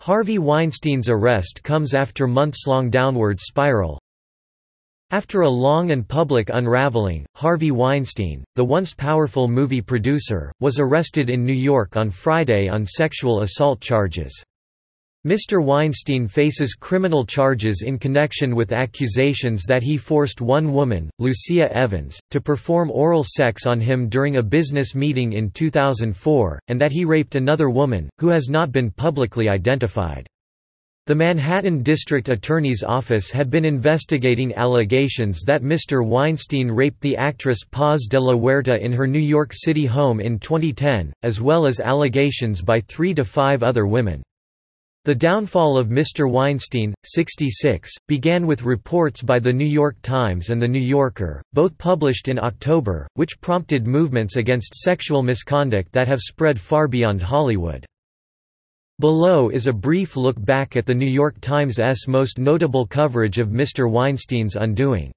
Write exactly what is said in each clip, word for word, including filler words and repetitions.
Harvey Weinstein's arrest comes after months-long downward spiral. After a long and public unraveling, Harvey Weinstein, the once powerful movie producer, was arrested in New York on Friday on sexual assault charges. Mister Weinstein faces criminal charges in connection with accusations that he forced one woman, Lucia Evans, to perform oral sex on him during a business meeting in two thousand four, and that he raped another woman, who has not been publicly identified. The Manhattan District Attorney's Office had been investigating allegations that Mister Weinstein raped the actress Paz de la Huerta in her New York City home in twenty ten, as well as allegations by three to five other women. The downfall of Mister Weinstein, sixty-six, began with reports by The New York Times and The New Yorker, both published in October, which prompted movements against sexual misconduct that have spread far beyond Hollywood. Below is a brief look back at The New York Times' most notable coverage of Mister Weinstein's undoing.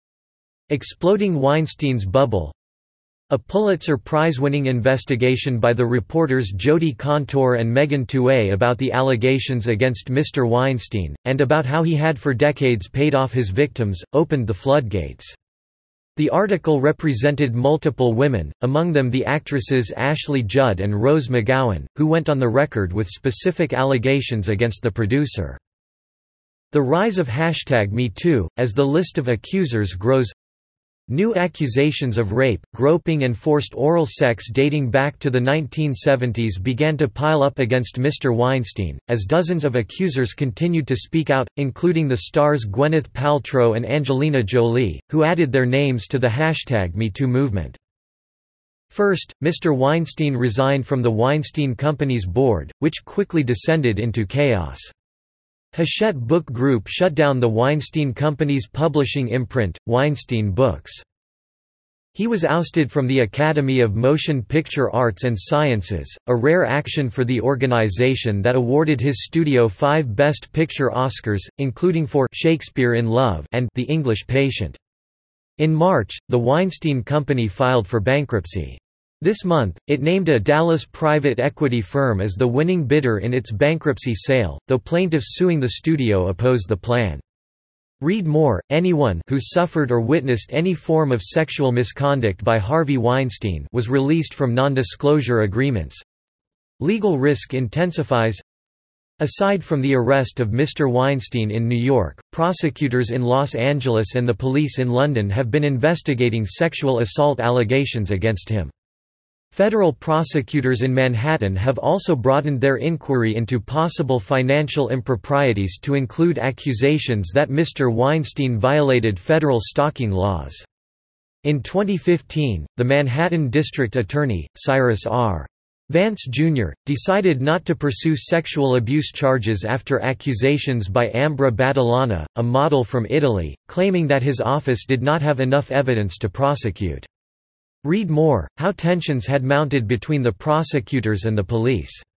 Exploding Weinstein's Bubble. A Pulitzer Prize-winning investigation by the reporters Jodi Kantor and Megan Tuohy about the allegations against Mister Weinstein, and about how he had for decades paid off his victims, opened the floodgates. The article represented multiple women, among them the actresses Ashley Judd and Rose McGowan, who went on the record with specific allegations against the producer. The rise of hashtag MeToo, as the list of accusers grows. New accusations of rape, groping and forced oral sex dating back to the nineteen seventies began to pile up against Mister Weinstein, as dozens of accusers continued to speak out, including the stars Gwyneth Paltrow and Angelina Jolie, who added their names to the hashtag MeToo movement. First, Mister Weinstein resigned from the Weinstein Company's board, which quickly descended into chaos. Hachette Book Group shut down the Weinstein Company's publishing imprint, Weinstein Books. He was ousted from the Academy of Motion Picture Arts and Sciences, a rare action for the organization that awarded his studio five Best Picture Oscars, including for Shakespeare in Love and The English Patient. In March, the Weinstein Company filed for bankruptcy. This month, it named a Dallas private equity firm as the winning bidder in its bankruptcy sale, though plaintiffs suing the studio oppose the plan. Read more. Anyone who suffered or witnessed any form of sexual misconduct by Harvey Weinstein was released from non-disclosure agreements. Legal risk intensifies. Aside from the arrest of Mister Weinstein in New York, prosecutors in Los Angeles and the police in London have been investigating sexual assault allegations against him. Federal prosecutors in Manhattan have also broadened their inquiry into possible financial improprieties to include accusations that Mister Weinstein violated federal stalking laws. In twenty fifteen, the Manhattan District Attorney, Cyrus R. Vance Junior, decided not to pursue sexual abuse charges after accusations by Ambra Badalona, a model from Italy, claiming that his office did not have enough evidence to prosecute. Read more, how tensions had mounted between the prosecutors and the police.